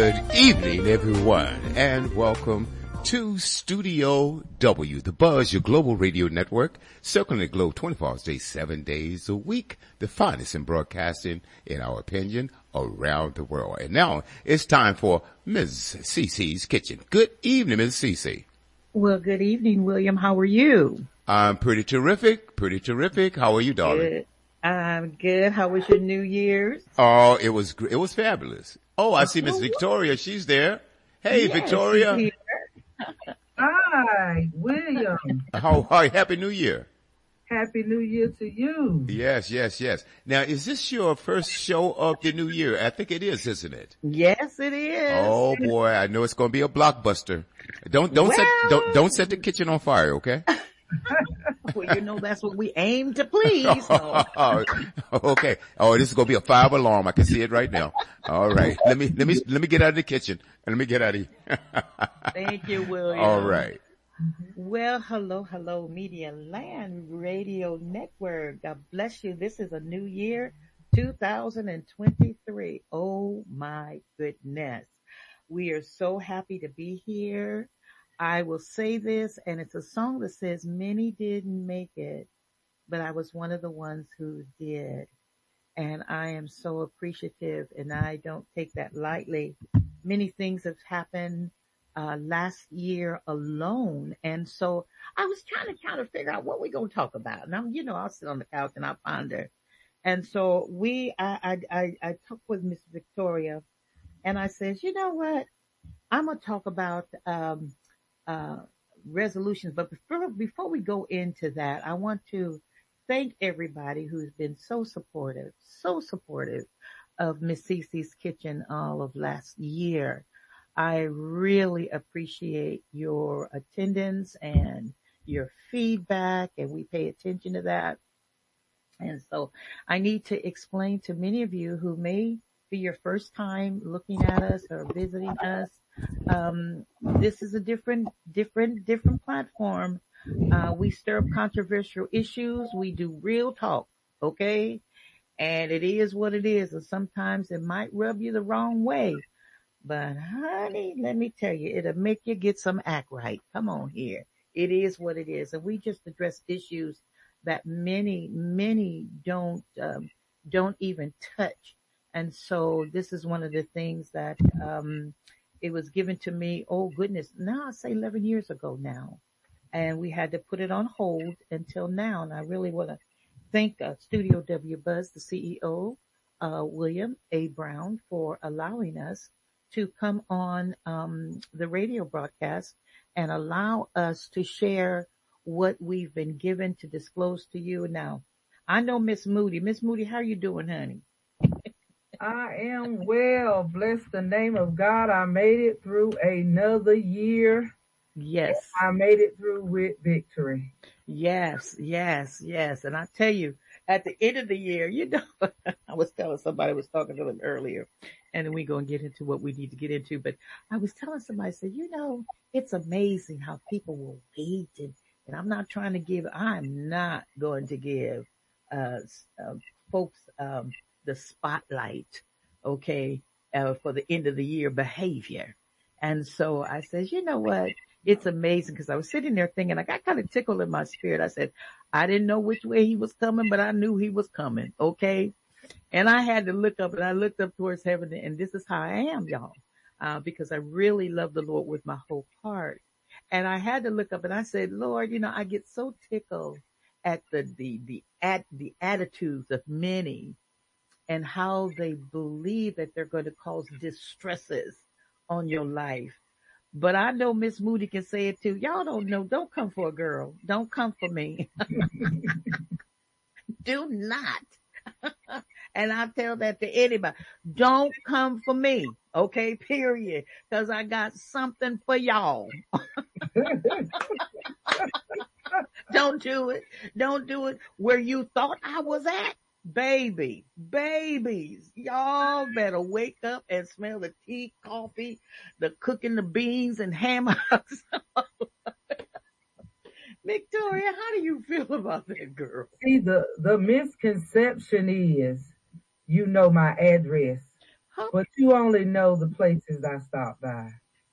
Good evening, everyone, and welcome to Studio W, the Buzz, your global radio network, circling the globe 24 hours a day, 7 days a week, the finest in broadcasting, in our opinion, around the world. And now it's time for Ms. CC's Kitchen. Good evening, Ms. CC. Well, good evening, William. How are you? I'm pretty terrific. How are you, darling? Good. I'm good. How was your New Year's? Oh, it was fabulous. Oh, I see Miss Victoria. She's there. Hey, Yes, Victoria. she's Hi, William. How are you? Happy New Year. Happy New Year to you. Yes. Now, is this your first show of the new year? I think it is, isn't it? Yes, it is. Oh boy, I know it's going to be a blockbuster. Don't set the kitchen on fire, okay? Well, you know that's what we aim to please. So. Okay. Oh, this is going to be a 5 alarm. I can see it right now. All right. Let me get out of the kitchen and let me get out of here. Thank you, William. All right. Well, hello, Media Land Radio Network. God bless you. This is a new year, 2023. Oh my goodness. We are so happy to be here. I will say this, and it's a song that says, many didn't make it, but I was one of the ones who did. And I am so appreciative, and I don't take that lightly. Many things have happened last year alone. And so I was trying to figure out what we're going to talk about. And I'll sit on the couch and I'll ponder. And so I talked with Miss Victoria, and I said, you know what? I'm going to talk about, resolutions. But before we go into that, I want to thank everybody who's been so supportive of Miss Cece's Kitchen all of last year. I really appreciate your attendance and your feedback, and we pay attention to that. And so I need to explain to many of you who may be your first time looking at us or visiting us. This is a different platform. We stir up controversial issues. We do real talk. Okay. And it is what it is. And sometimes it might rub you the wrong way, but honey, let me tell you, it'll make you get some act right. Come on here. It is what it is. And we just address issues that many don't even touch. And so this is one of the things that, it was given to me. Oh goodness. Now I say 11 years ago now, and we had to put it on hold until now. And I really want to thank Studio W Buzz, the CEO, William A. Brown, for allowing us to come on the radio broadcast and allow us to share what we've been given to disclose to you. Now, I know Miss Moody. Miss Moody, how are you doing, honey? I am well. Bless the name of God. I made it through another year. Yes. I made it through with victory. Yes. And I tell you, at the end of the year, I was telling somebody, I was talking to them earlier, and then we're going to get into what we need to get into. But I was telling somebody, I said, it's amazing how people will wait. And I'm not trying to I'm not going to give folks the spotlight, okay, for the end of the year behavior. And so I said, you know what? It's amazing, because I was sitting there thinking, I got kind of tickled in my spirit. I said, I didn't know which way he was coming, but I knew he was coming, okay? And I had to look up, and I looked up towards heaven, and this is how I am, y'all, because I really love the Lord with my whole heart. And I had to look up, and I said, Lord, I get so tickled at the attitudes of many, and how they believe that they're going to cause distresses on your life. But I know Miss Moody can say it too. Y'all don't know. Don't come for a girl. Don't come for me. Do not. And I tell that to anybody. Don't come for me. Okay, period. Because I got something for y'all. Don't do it. Don't do it where you thought I was at. Babies, y'all better wake up and smell the tea, coffee, the cooking, the beans and ham hocks. Victoria, how do you feel about that, girl? See, the misconception is, my address. Come But you only know the places I stop by.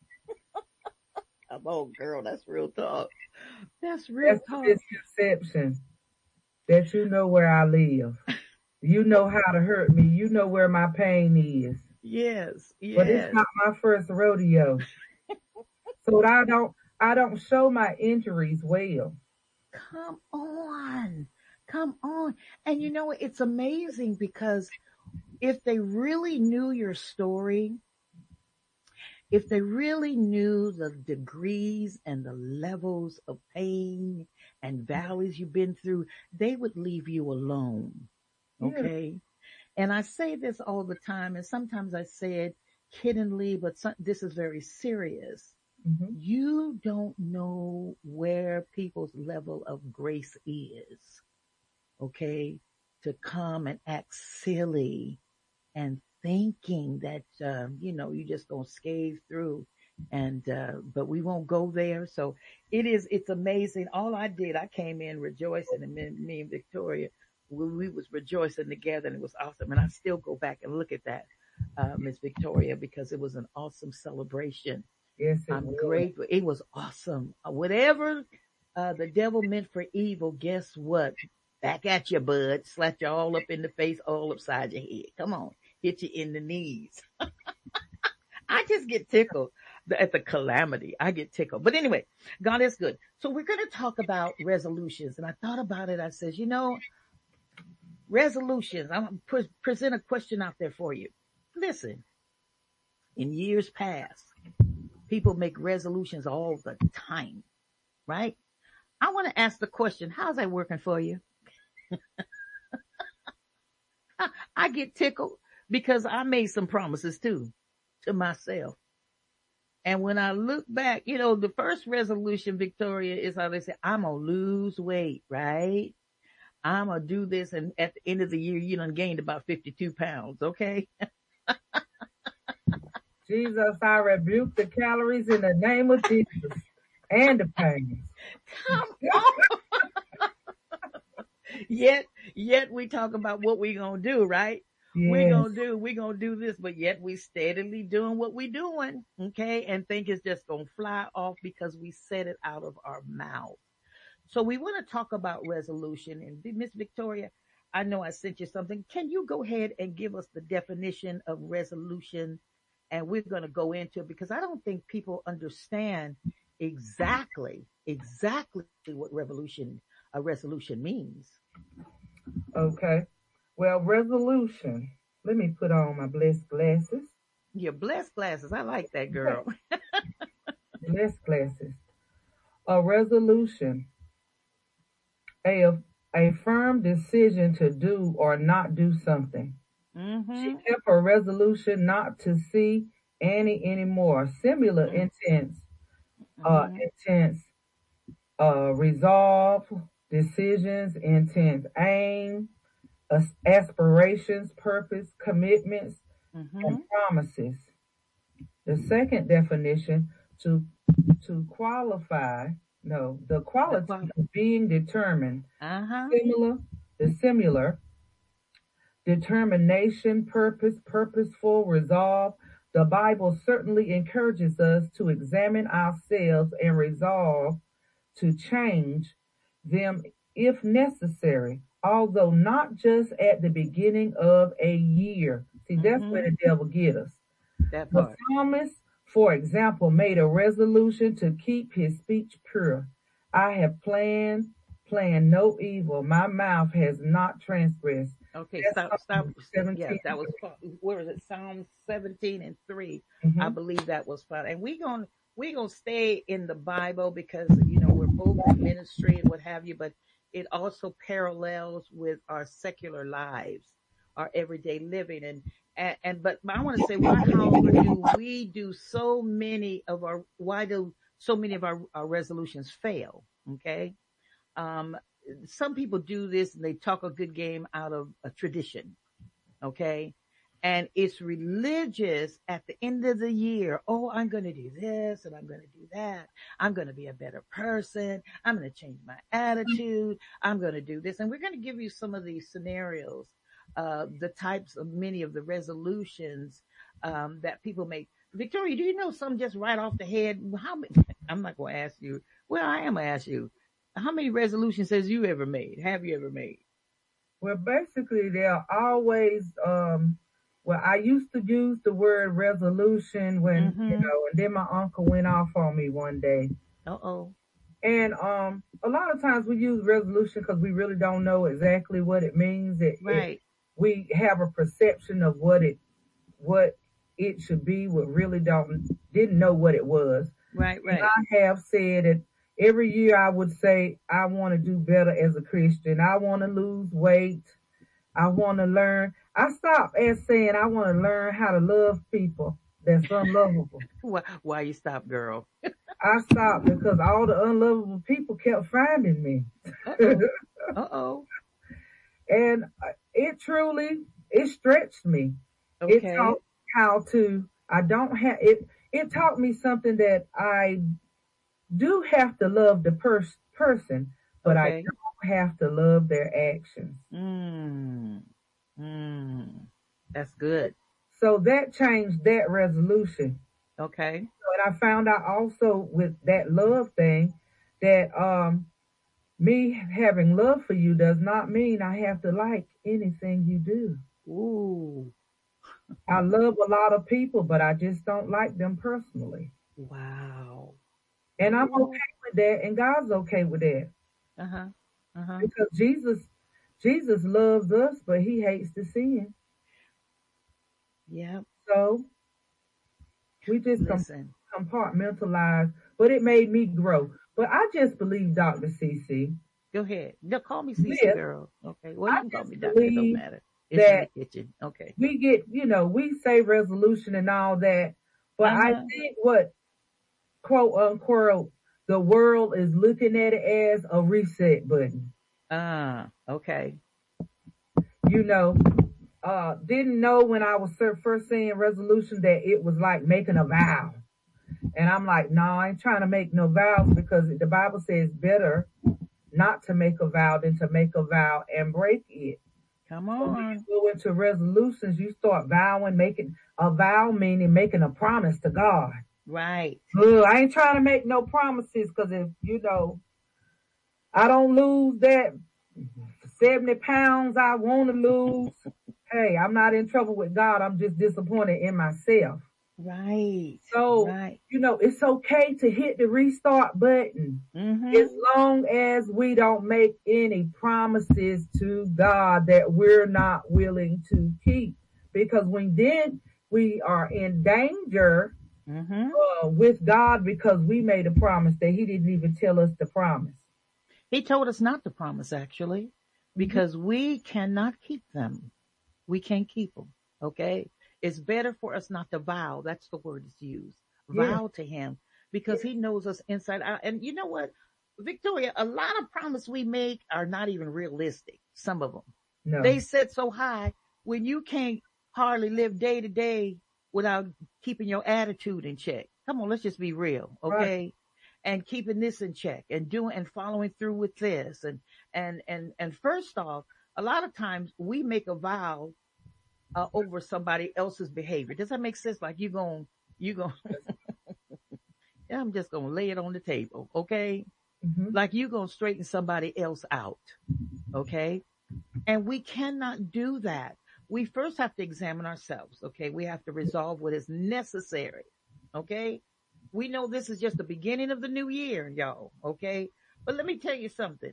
on, girl. That's real talk. That's real That's the talk. misconception that you know where I live. You know how to hurt me. You know where my pain is. Yes, But it's yes. not my first rodeo. So I don't show my injuries well. Come on. Come on. And you know, it's amazing because if they really knew your story, if they really knew the degrees and the levels of pain and valleys you've been through, they would leave you alone. Yeah. Okay. And I say this all the time, and sometimes I say it kiddingly, but this is very serious. Hmm. You don't know where people's level of grace is, okay, to come and act silly and thinking that, you just gonna scathe through. And, but we won't go there. So it's amazing. All I did, I came in rejoicing, and me and Victoria, we was rejoicing together, and it was awesome. And I still go back and look at that, Miss Victoria, because it was an awesome celebration. Yes, it I'm was. grateful. It was awesome. Whatever the devil meant for evil, guess what? Back at you, bud. Slap you all up in the face, all upside your head. Come on. Hit you in the knees. I just get tickled at the calamity. I get tickled. But anyway, God is good. So we're going to talk about resolutions. And I thought about it. I says, resolutions. I'm going to present a question out there for you. Listen, in years past, people make resolutions all the time, right? I want to ask the question, how's that working for you? I get tickled because I made some promises too to myself. And when I look back, the first resolution, Victoria, is how they say, I'm going to lose weight, right? I'm going to do this. And at the end of the year, you done gained about 52 pounds. Okay. Jesus, I rebuke the calories in the name of Jesus and the pains. Come on. Yet we talk about what we going to do, right? Yes. We gonna do this, but yet we steadily doing what we doing. Okay. And think it's just going to fly off because we said it out of our mouth. So we want to talk about resolution. And Miss Victoria, I know I sent you something. Can you go ahead and give us the definition of resolution? And we're going to go into it because I don't think people understand exactly what a resolution means. Okay. Well, resolution. Let me put on my blessed glasses. Your blessed glasses. I like that, girl. Blessed glasses. A resolution. A, a firm decision to do or not do something. She Mm-hmm. kept a resolution not to see Annie anymore. Similar Mm-hmm. intense, resolve, decisions, intent, aim, aspirations, purpose, commitments, and Mm-hmm. promises. The second definition, to qualify, no, the The quality qual. of being determined, Uh-huh. similar, the similar, determination, purpose, purposeful, resolve. The Bible certainly encourages us to examine ourselves and resolve to change them if necessary, although not just at the beginning of a year. See, that's where Mm-hmm. the devil get us. That The part. psalmist, for example, made a resolution to keep his speech pure. I have planned no evil. My mouth has not transgressed. Okay, That's stop. Psalm Yeah, 17. that was where is it? Psalm 17 and 3. I Mm-hmm. believe that was fun. And we gonna stay in the Bible because we're both in ministry and what have you, but it also parallels with our secular lives, our everyday living, and but I want to say why do so many of our resolutions fail? Okay, um, some people do this and they talk a good game out of a tradition. Okay. And it's religious at the end of the year. Oh, I'm going to do this and I'm going to do that. I'm going to be a better person. I'm going to change my attitude. I'm going to do this. And we're going to give you some of these scenarios, the types of many of the resolutions, that people make. Victoria, do you know some just right off the head? How many? I'm not going to ask you. Well, I am going to ask you. How many resolutions has you ever made? Have you ever made? Well, basically, they're always, well, I used to use the word resolution when, Mm-hmm. and then my uncle went off on me one day. Uh-oh. And a lot of times we use resolution because we really don't know exactly what it means. Right. We have a perception of what it should be, but really didn't know what it was. Right. And Right. I have said that every year I would say I want to do better as a Christian. I want to lose weight. I want to learn. I stopped at saying I want to learn how to love people that's unlovable. Why you stop, girl? I stopped because all the unlovable people kept finding me. Uh-oh. Uh-oh. And it stretched me. It Okay. taught how to, I don't have, it taught me something that I do have to love the person, but I Okay. don't have to love their actions. Mm. Mm. That's good. So that changed that resolution. Okay. And I found out also with that love thing that me having love for you does not mean I have to like anything you do. Ooh. I love a lot of people, but I just don't like them personally. Wow. And I'm Ooh. okay with that, and God's okay with that. Uh-huh. Uh-huh. Because Jesus loves us, but he hates the sin. Yep. So we just Listen. compartmentalize, but it made me grow. But I just believe, Dr. CC, Go ahead. No, call me Cece this, girl. Okay. Well, you I can call just me doctor. It don't believe matter. It's in the that kitchen. Okay. we get, we say resolution and all that, but I Uh-huh. think what quote unquote the world is looking at it as a reset button. Okay. You know, didn't know when I was first saying resolution that it was like making a vow. And I'm like, no, I ain't trying to make no vows because the Bible says better not to make a vow than to make a vow and break it. Come So when on. you go into resolutions, you start vowing, making a vow, meaning making a promise to God. Right. I ain't trying to make no promises because if, I don't lose that 70 pounds I want to lose, hey, I'm not in trouble with God. I'm just disappointed in myself. Right. So, Right. it's okay to hit the restart button as Mm-hmm. long as we don't make any promises to God that we're not willing to keep. Because when then we are in danger Mm-hmm. with God because we made a promise that He didn't even tell us to promise. He told us not to promise, actually, Mm-hmm. because we cannot keep them. We can't keep them. Okay. It's better for us not to vow. That's the word that's used. Yeah, Vow to him because yeah, he knows us inside out. And you know what, Victoria, a lot of promises we make are not even realistic. Some of them, no, they set so high when you can't hardly live day to day without keeping your attitude in check. Come on, let's just be real. right. Okay. And keeping this in check and doing and following through with this. And first off, a lot of times we make a vow over somebody else's behavior. Does that make sense? Like you going, I'm just going to lay it on the table. Okay. Mm-hmm. Like you going to straighten somebody else out. Okay. And we cannot do that. We first have to examine ourselves. Okay. We have to resolve what is necessary. Okay. We know this is just the beginning of the new year, y'all. Okay. But let me tell you something.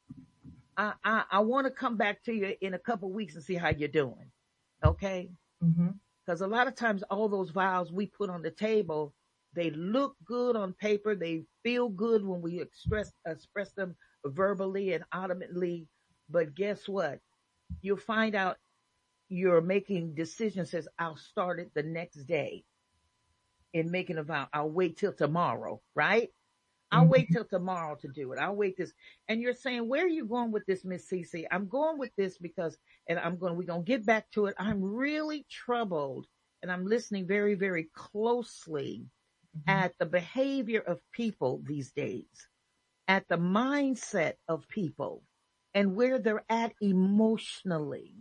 I want to come back to you in a couple weeks and see how you're doing. Okay. Mm-hmm. Because a lot of times all those vows we put on the table, they look good on paper. They feel good when we express them verbally and audibly. But guess what? You'll find out you're making decisions says, I'll start it the next day in making a vow. I'll wait till tomorrow, right? I'll wait Mm-hmm. till tomorrow to do it. I'll wait this. And you're saying, where are you going with this, Miss Cece? I'm going with this because, and we're going to get back to it. I'm really troubled and I'm listening very, very closely Mm-hmm. at the behavior of people these days, at the mindset of people and where they're at emotionally.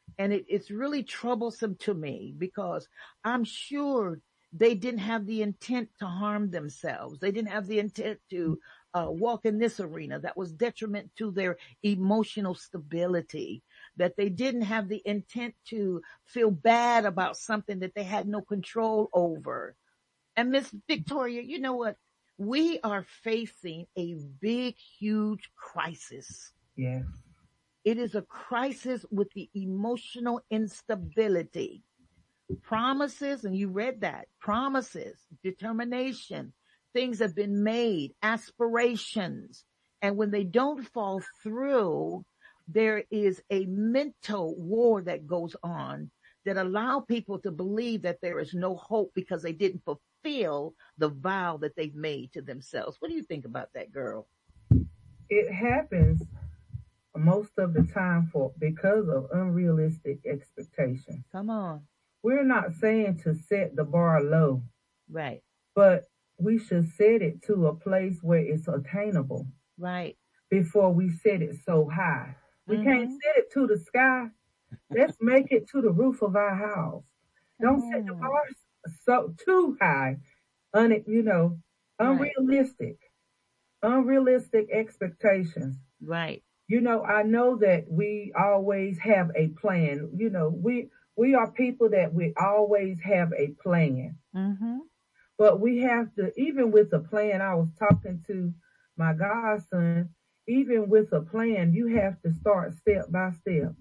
And it's really troublesome to me because I'm sure they didn't have the intent to harm themselves. They didn't have the intent to walk in this arena that was detriment to their emotional stability, that they didn't have the intent to feel bad about something that they had no control over. And Miss Victoria, you know what? We are facing a big, huge crisis. Yes. It is a crisis with the emotional instability. Promises, and you read that, promises, determination, things have been made, aspirations. And when they don't fall through, there is a mental war that goes on that allow people to believe that there is no hope because they didn't fulfill the vow that they've made to themselves. What do you think about that, girl? It happens most of the time because of unrealistic expectations. Come on. We're not saying to set the bar low, Right. but we should set it to a place where it's attainable Right. before we set it so high. We can't Mhm. set it to the sky. Let's make it to the roof of our house. Don't set the Come on. bar so too high, Right. unrealistic, unrealistic expectations. Right. I know that we always have a plan. We are people that we always have a plan. Mhm. But we have to, even with a plan, I was talking to my godson, even with a plan, you have to start step by step.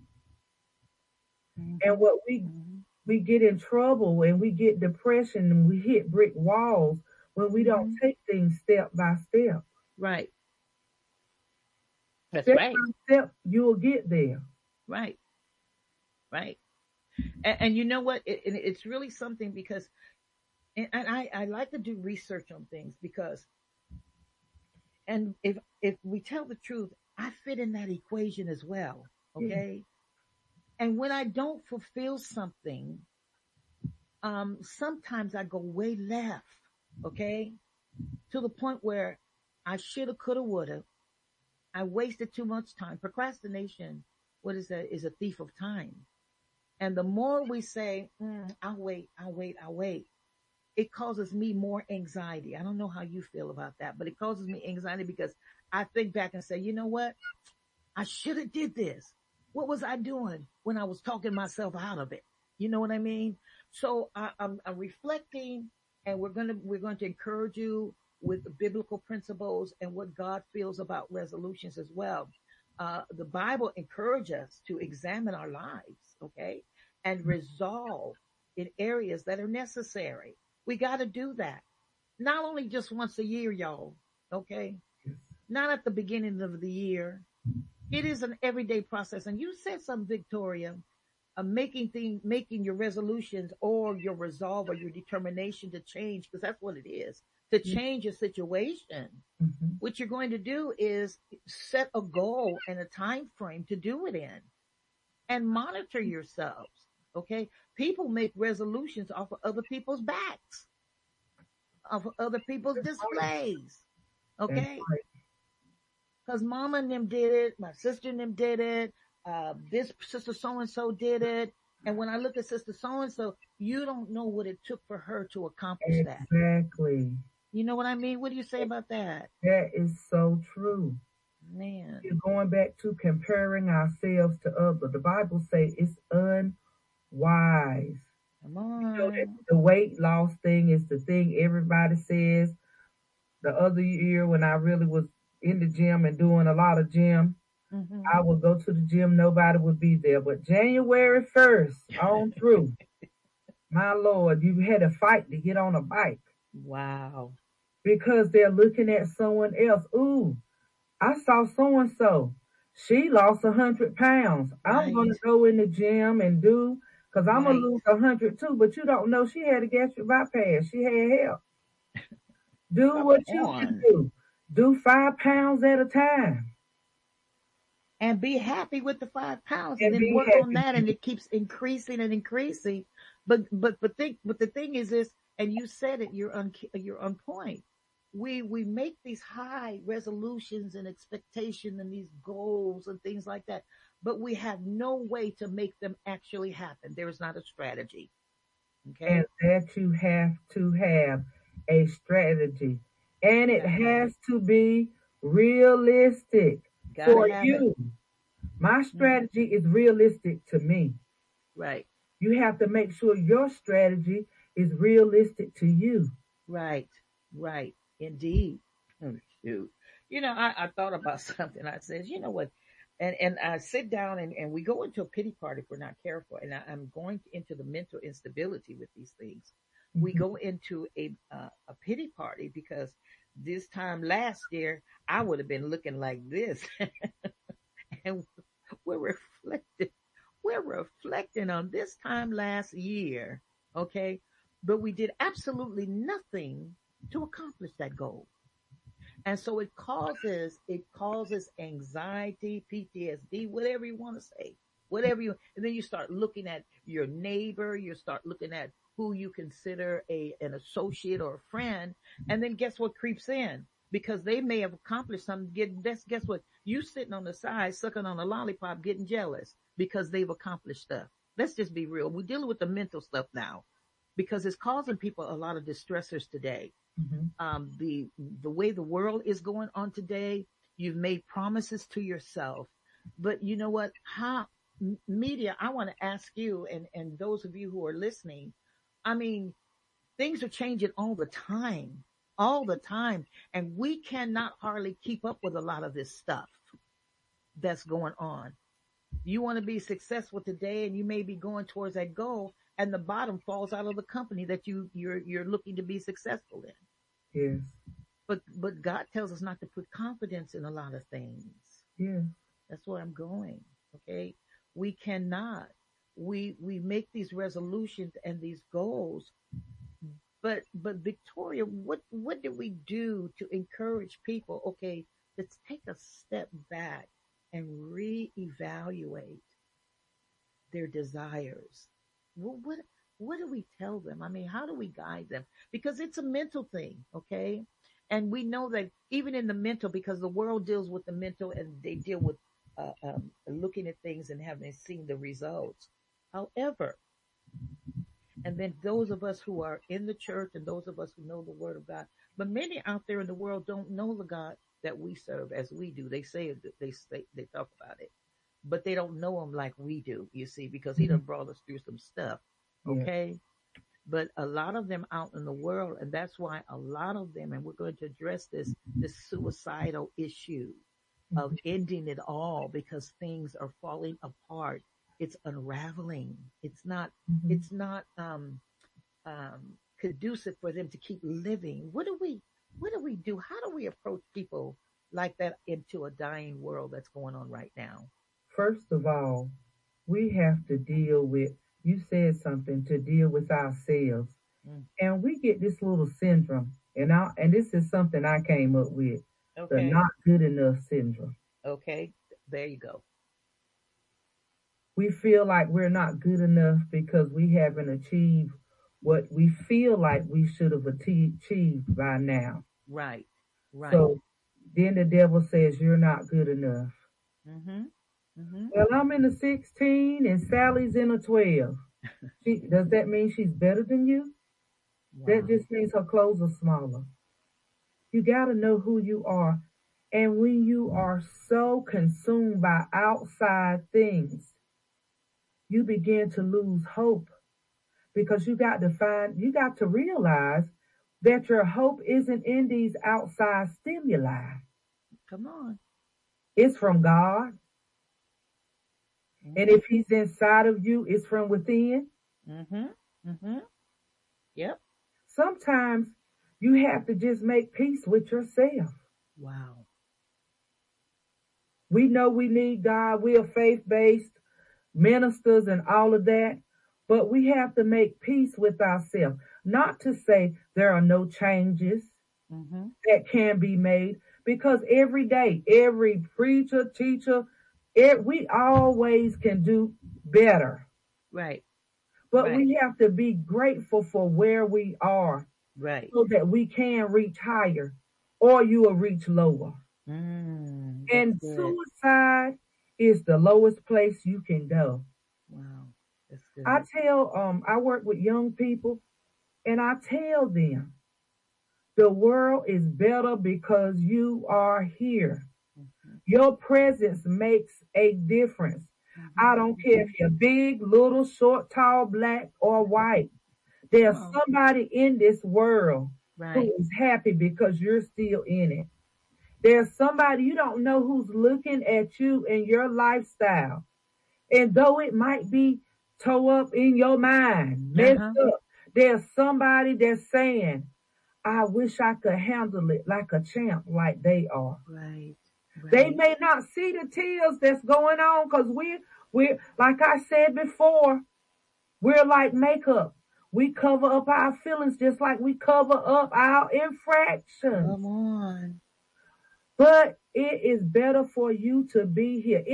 And Mhm. what Mhm. we get in trouble and we get depression and we hit brick walls when we don't Mhm. take things step by step. Right. That's Step right. by step, you'll get there. Right. Right. And you know what? It's really something because, and I like to do research on things because, and if we tell the truth, I fit in that equation as well. Yeah. Okay. And when I don't fulfill something, sometimes I go way left. Okay. To the point where I shoulda, coulda, woulda. I wasted too much time. Procrastination, what is that? Is a thief of time. And the more we say, I'll wait, I'll wait, I'll wait, it causes me more anxiety. I don't know how you feel about that, but it causes me anxiety because I think back and say, you know what? I should have did this. What was I doing when I was talking myself out of it? You know what I mean? So I'm reflecting, and we're going to encourage you with the biblical principles and what God feels about resolutions as well. The Bible encourages us to examine our lives, okay, and resolve in areas that are necessary. We got to do that. Not only just once a year, y'all, okay? Not at the beginning of the year, it is an everyday process. And you said something, Victoria, making your resolutions or your resolve or your determination to change, because that's what it is, to change your situation. Mm-hmm. What you're going to do is set a goal and a time frame to do it in and monitor yourselves. Okay. People make resolutions off of other people's backs, off of other people's That's right. displays. That's Okay. right. Because mama and them did it, my sister and them did it, this sister so and so did it. And when I look at sister so and so, you don't know what it took for her to accomplish that. Exactly. You know what I mean? What do you say about that? That is so true. Man, You're going back to comparing ourselves to others. The Bible says it's unwise. come That on. the weight loss thing is the thing everybody says. The other year when I really was in the gym and doing a lot of gym, Hmm. I would go to the gym, nobody would be there. But January 1st on through, my Lord, you had to fight to get on a bike Wow. because they're looking at someone else. Ooh, I saw so and so. She lost 100 pounds. I'm Right. gonna go in the gym and do because I'm gonna Right. lose 100 too. But you don't know she had a gastric bypass. She had help. Do Come what you can on. do. Do 5 pounds at a time And be happy with the 5 pounds and and then be work on happy that, with and it. it keeps increasing and increasing. But the thing is this, and you said it, you're on point. We make these high resolutions and expectation and these goals and things like that. but we have no way to make them actually happen. There is not a strategy. And Okay. that you have to have a strategy. And it Gotta have has it. to be realistic Gotta for have it. you. My Hmm. strategy is realistic to me. Right. You have to make sure your strategy is realistic to you. Right. Right. Indeed. Oh, shoot. I thought about something. I says, you know what? And I sit down and we go into a pity party if we're not careful. And I'm going into the mental instability with these things. We Mhm. go into a pity party because this time last year I would have been looking like this, and we're reflecting we're reflecting on this time last year, okay? But we did absolutely nothing to accomplish that goal. And so it causes anxiety, PTSD, whatever you want to say. Whatever you and then you start looking at your neighbor, you start looking at who you consider an associate or a friend, and then guess what creeps in? Because they may have accomplished something, guess what? You sitting on the side, sucking on a lollipop, getting jealous because they've accomplished stuff. Let's just be real. We're dealing with the mental stuff now because it's causing people a lot of distressors today. Mhm. The way the world is going on today, you've made promises to yourself, but you know what? How media? I want to ask you and those of you who are listening. I mean, things are changing all the time, and we cannot hardly keep up with a lot of this stuff that's going on. You want to be successful today, and you may be going towards that goal, and the bottom falls out of the company that you're looking to be successful in. Yes. But God tells us not to put confidence in a lot of things. Yes. That's where I'm going. Okay. We cannot. We make these resolutions and these goals, but Victoria, what do we do to encourage people? Okay, let's take a step back and reevaluate their desires. What do we tell them? I mean, how do we guide them? Because it's a mental thing, okay? And we know that even in the mental, because the world deals with the mental and they deal with looking at things and having seen the results. However, and then those of us who are in the church and those of us who know the Word of God, but many out there in the world don't know the God that we serve as we do. They talk about it, but they don't know him like we do, you see, because he Mhm. done brought us through some stuff. Yeah. Okay. But a lot of them out in the world, and that's why a lot of them, and we're going to address this suicidal issue of Mhm. ending it all because things are falling apart. It's unraveling. Mhm. It's not conducive for them to keep living. What do we do? How do we approach people like that into a dying world that's going on right now? First of all, we have to deal with, you said something, to deal with ourselves. Mm, And we get this little syndrome. And this is something I came up with, the okay. not good enough syndrome. Okay. There you go. We feel like we're not good enough because we haven't achieved what we feel like we should have achieved by now. Right. Right. So then the devil says, you're not good enough. Mm-hmm. Mm-hmm. Well, I'm in a 16 and Sally's in a 12. Does that mean she's better than you? That Wow. just means her clothes are smaller. You got to know who you are. And when you are so consumed by outside things, you begin to lose hope because you got to realize that your hope isn't in these outside stimuli. Come on. It's from God. And Mm-hmm. if he's inside of you, it's from within. Mm-hmm. Mm-hmm. Yep. Sometimes you have to just make peace with yourself. Wow. We know we need God. We are faith based ministers and all of that. But we have to make peace with ourselves. Not to say there are no changes Mm-hmm. that can be made, because every day, every preacher, teacher, we always can do better. Right. But Right. we have to be grateful for where we are Right. so that we can reach higher or you will reach lower. That's And good. suicide is the lowest place you can go. Wow. That's I good. tell, I work with young people and I tell them the world is better because you are here. Mm-hmm. Your presence makes a difference. I don't Mm-hmm. care if you're big, little, short, tall, black, or white. Come There's on. somebody in this world who Right. is happy because you're still in it. There's somebody you don't know who's looking at you and your lifestyle. And though it might be tore up in your mind, messed Uh-huh. up, there's somebody that's saying, I wish I could handle it like a champ, like they are. Right. They Right. may not see the tears that's going on because we're, like I said before, we're like makeup. We cover up our feelings just like we cover up our infractions. Come on. But it is better for you to be here.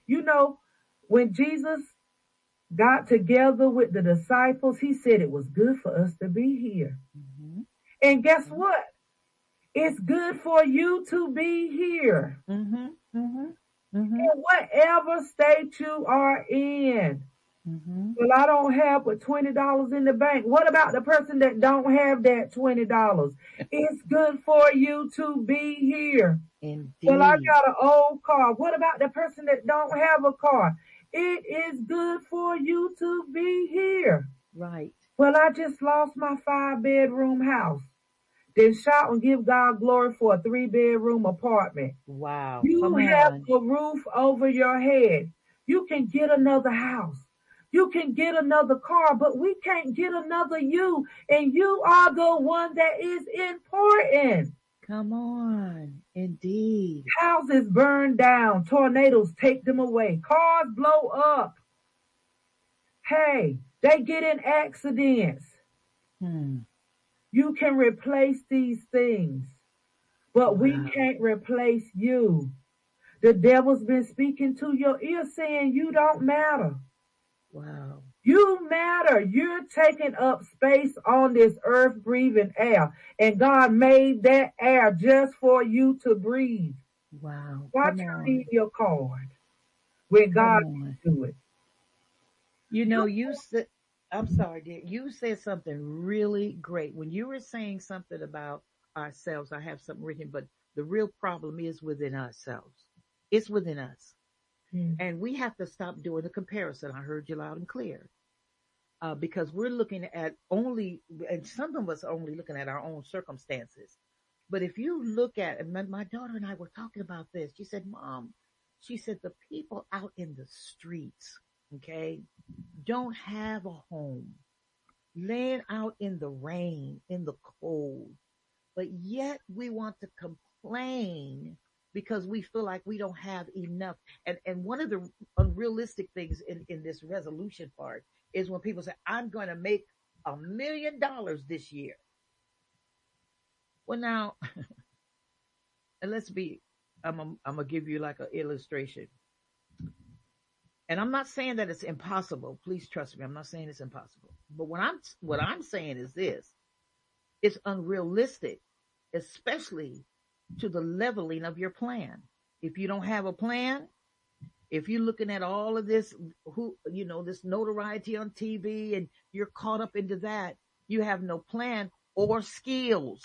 When Jesus got together with the disciples, he said it was good for us to be here. Mm-hmm. And guess what? It's good for you to be here Mm-hmm. Mm-hmm. Mm-hmm. in whatever state you are in. Mm-hmm. Well, I don't have but $20 in the bank. What about the person that don't have that $20? It's good for you to be here. Well, I Indeed. got an old car. What about the person that don't have a car? It is good for you to be here. Right. Well, I just lost my 5-bedroom house. Then shout and give God glory for a 3-bedroom apartment. Wow. You Come have on. a roof over your head. You can get another house. You can get another car, but we can't get another you. And you are the one that is important. Come on. Indeed. Houses burn down. Tornadoes take them away. Cars blow up. Hey, they get in accidents. Hmm. You can replace these things, but we Wow. can't replace you. The devil's been speaking to your ear saying you don't matter. Wow. You matter. You're taking up space on this earth breathing air. And God made that air just for you to breathe. Wow. Why Come trade on. your card when God Come on. can do it? You You know, you said, I'm sorry, dear. You said something really great. When you were saying something about ourselves, I have something written, but the real problem is within ourselves. It's within us. Hmm. And we have to stop doing the comparison. I heard you loud and clear. Because we're looking at only, and some of us are only looking at our own circumstances. But if you look at, and my daughter and I were talking about this, she said, Mom, she said, the people out in the streets, okay, don't have a home, laying out in the rain, in the cold, but yet we want to complain because we feel like we don't have enough. And one of the unrealistic things in this resolution part is when people say, I'm going to make $1 million this year. Well, now, and let's be, I'm going to give you like an illustration. And I'm not saying that it's impossible. Please trust me. I'm not saying it's impossible. But what I'm saying is this: it's unrealistic, especially to the leveling of your plan. If you don't have a plan, if you're looking at all of this, this notoriety on TV, and you're caught up into that, you have no plan or skills.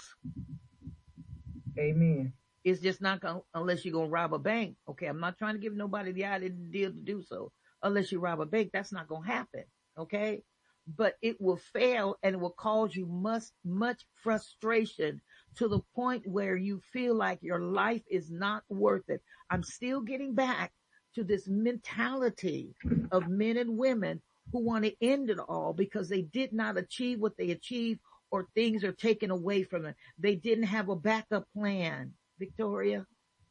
Amen. It's just not going unless you're gonna rob a bank. Okay, I'm not trying to give nobody the idea to do so. Unless you rob a bank, that's not gonna happen. Okay, but it will fail and it will cause you much frustration to the point where you feel like your life is not worth it. I'm still getting back to this mentality of men and women who want to end it all because they did not achieve what they achieved or things are taken away from them. They didn't have a backup plan. Victoria,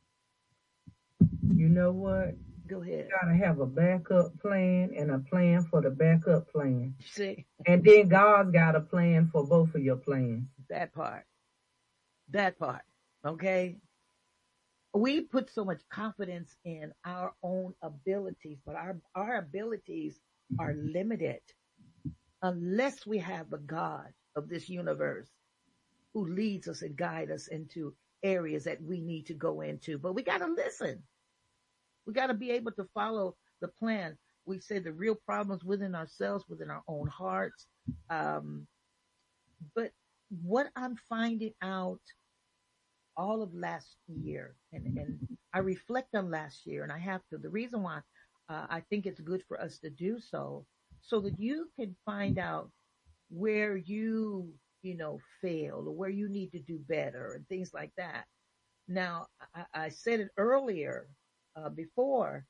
You know what? go You ahead. gotta have a backup plan and a plan for the backup plan. See, And then God's got a plan for both of your plans. that part, that part. Okay. We put so much confidence in our own abilities, but our abilities are limited unless we have the God of this universe who leads us and guides us into areas that we need to go into. But we got to listen. We got to be able to follow the plan. We say the real problems within ourselves, within our own hearts. Um, but what I'm finding out all of last year, and I reflect on last year, and I have to. The reason why I think it's good for us to do so, so that you can find out where you failed or where you need to do better and things like that. Now, I said it earlier, before.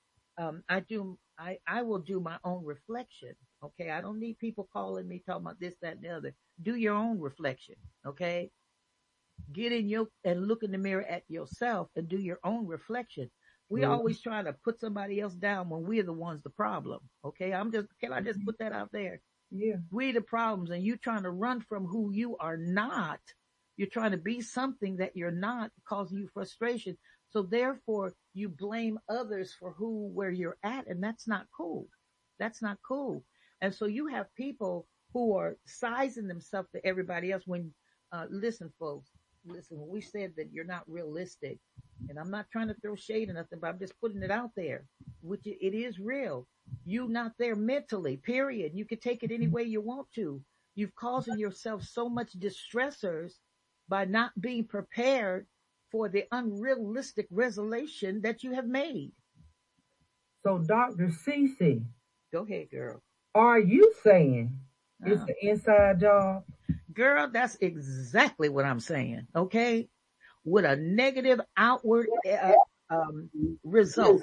I will do my own reflection. Okay. I don't need people calling me talking about this, that, and the other. Do your own reflection. Okay. Get in your and look in the mirror at yourself and do your own reflection. We Well, always try to put somebody else down when we're the ones the problem. Okay. Can I just put that out there? yeah. We the problems, and you trying to run from who you are not. You're trying to be something that you're not, causing you frustration. So therefore you blame others for where you're at, and that's not cool. That's not cool. And so you have people who are sizing themselves to everybody else when, listen folks, listen, when we said that you're not realistic, and I'm not trying to throw shade or nothing, but I'm just putting it out there, which it is real. You not there mentally, period. You can take it any way you want to. You've causing yourself so much distressors by not being prepared for the unrealistic resolution that you have made. So, Dr. Cece, Go ahead, girl. are you saying it's Uh, an inside job? Girl, that's exactly what I'm saying. Okay. With a negative outward um, result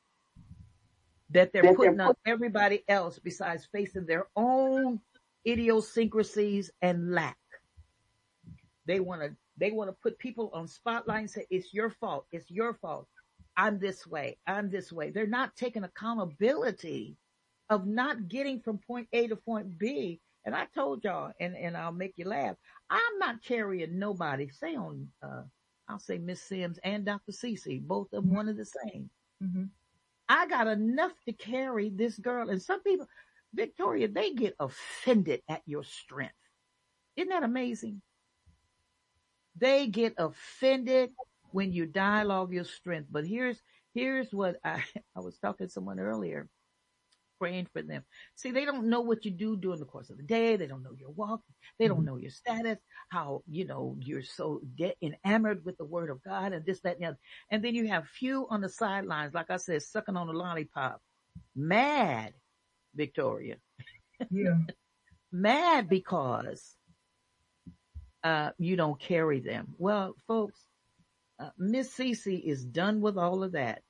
that they're putting on everybody else besides facing their own idiosyncrasies and lack. They want to put people on spotlight and say it's your fault. It's your fault. I'm this way. I'm this way. They're not taking accountability of not getting from point A to point B. And I told y'all, and I'll make you laugh. I'm not carrying nobody. Say on, I'll say Miss Sims and Dr. Cece, both of them one and the same. Mm-hmm. I got enough to carry this girl. And some people, Victoria, they get offended at your strength. Isn't that amazing? They get offended when you dialogue your strength. But here's what I was talking to someone earlier, praying for them. See, they don't know what you do during the course of the day. They don't know your walk. They don't know your status, how, you're so enamored with the word of God and this, that, and the other. And then you have few on the sidelines, like I said, sucking on a lollipop, mad, Victoria, Yeah. mad because, you don't carry them. Well, folks, Miss Cece is done with all of that.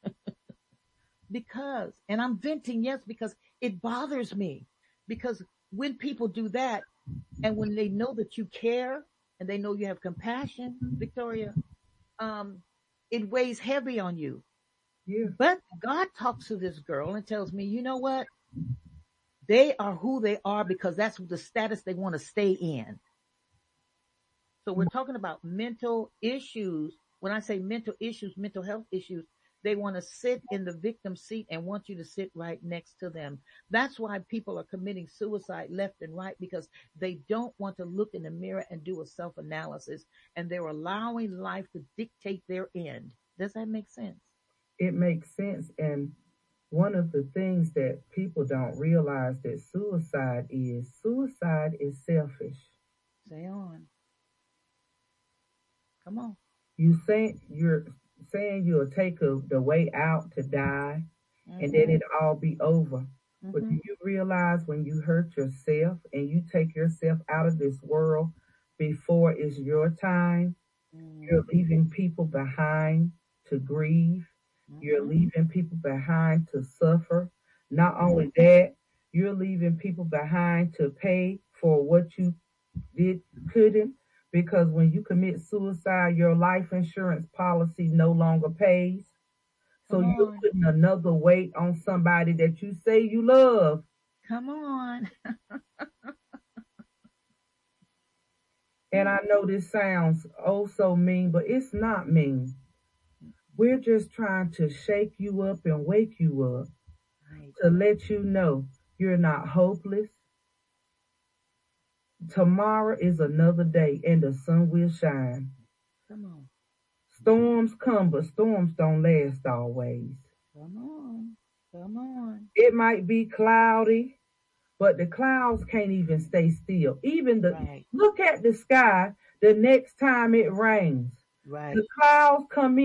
And I'm venting, yes, because it bothers me. Because when people do that, and when they know that you care and they know you have compassion, Victoria, um, it weighs heavy on you. Yeah. But God talks to this girl and tells me, you know what? They are who they are because that's the status they want to stay in. So we're talking about mental issues. When I say mental issues, mental health issues, they want to sit in the victim seat and want you to sit right next to them. That's why people are committing suicide left and right, because they don't want to look in the mirror and do a self-analysis, and they're allowing life to dictate their end. Does that make sense? It makes sense. And one of the things that people don't realize that suicide is selfish. Say on. Come on. You're saying you'll take the way out to die, and then it all be over. But do you realize when you hurt yourself and you take yourself out of this world before it's your time, you're leaving people behind to grieve. You're leaving people behind to suffer. Not only that, you're leaving people behind to pay for what you couldn't, because when you commit suicide, your life insurance policy no longer pays. So you're putting another weight on somebody that you say you love. Come on. And I know this sounds oh so mean, but it's not mean. We're just trying to shake you up and wake you up, Right. to let you know you're not hopeless. Tomorrow is another day and the sun will shine. Come on. Storms come, but storms don't last always. Come on. Come on. It might be cloudy, but the clouds can't even stay still. Even Right. look at the sky the next time it rains. Right. The clouds come